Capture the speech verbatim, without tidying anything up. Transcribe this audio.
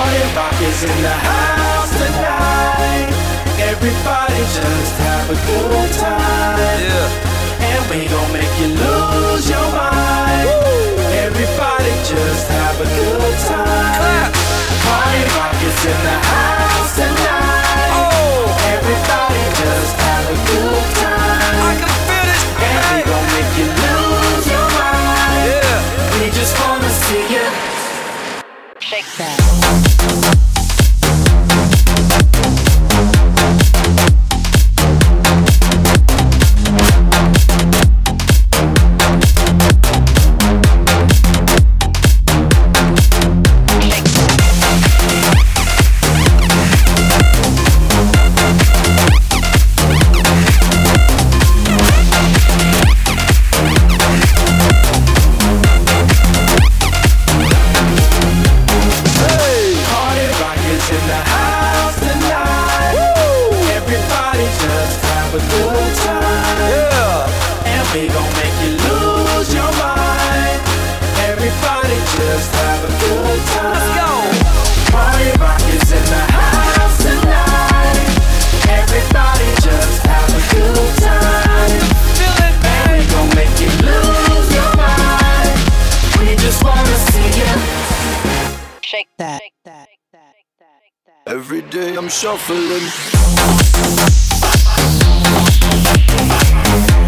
Party rock is in the house tonight. Everybody just have a good time. Yeah. And we gon' make you lose your mind. Woo. Everybody just have a good time. Clap. Party rock is in the house tonight. Oh. Everybody just have a good time. I can feel this. And we gon' make you lose your mind. Yeah. We just wanna see you shake that. Every day I'm shuffling.